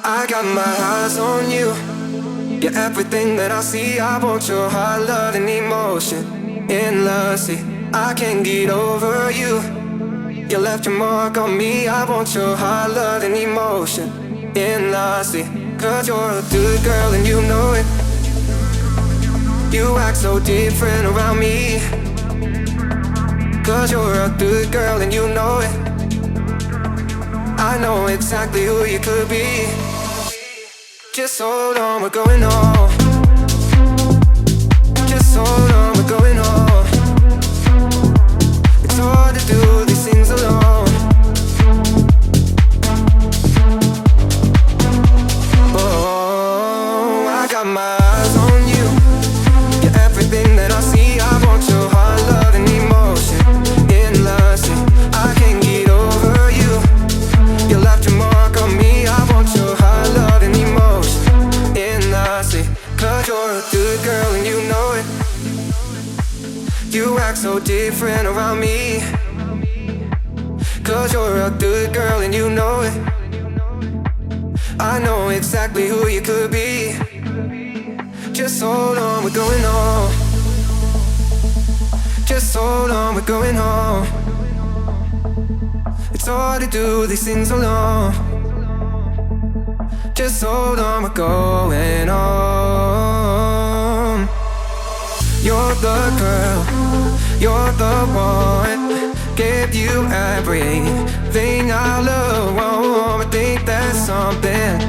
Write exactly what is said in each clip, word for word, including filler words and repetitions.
I got my eyes on you. You're everything that I see. I want your heart, love, and emotion endlessly. I can't get over you. You left your mark on me. I want your heart, love, and emotion endlessly. Cause you're a good girl and you know it. You act so different around me. Cause you're a good girl and you know it. I know exactly who you could be. Just hold on, we're going home. Just hold on, we're going home. It's hard to do these things alone. Oh, I got my eyes on you. You're everything that I see. I want your heart, love, and emotion endlessly. I can't get over you. You left your mark on me. I want your heart, love, and emotion endlessly. Cause you're a good girl and you know it. You act so different around me. Cause you're a good girl and you know it. I know exactly who you could be. Just hold on, we're going home. Just hold on, we're going home. It's hard to do these things alone. Just hold on, we're going home. You're the girl, you're the one. Gave you everything I love. I think there's something.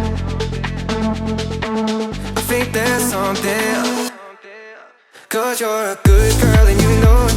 I think there's something. Cause you're a good girl and you know it.